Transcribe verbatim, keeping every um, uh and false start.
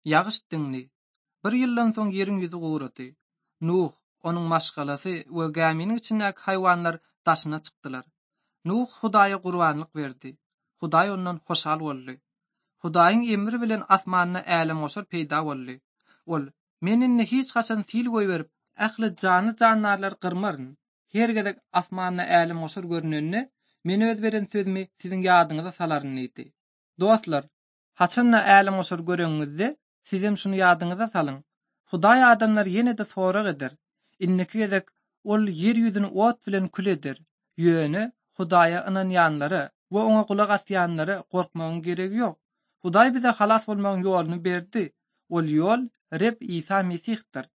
Ýagyş diňli. Bir ýyldan soň ýeriň ýüzi gowraty. Nuh, onuň maşgalasy we geminiň içindäki haýwanlar daşyna çykdylar. Nuh Hudaýa gurbanlyk berdi. Hudaý ondan hoşal boldy. Hudaýyň emri bilen asmanyna älim oşar peýda boldy. Ol, meninni hiç haçan sil goýberip, ähli jany jandarlar gyrmaryn. Her gezek asmanyna älim oşar görnenni, meni öz beren sözümi siziň ýadyňyza salaryn diýdi. Dostlar, haçanna älim oşar göreňizde, sizem şunu ýadyňyza salyň. Hudaý adamlar ýene-de sorag eder. Inniki gezek ol ýer ýüzüni ot bilen kül eder. Ýöne Hudaýa ynanýanlary we oňa gulak asýanlary gorkmagyň geregi ýok. Hudaý bize halas bolmagyň ýoluny berdi. Ol ýol Reb Isa Mesihdir.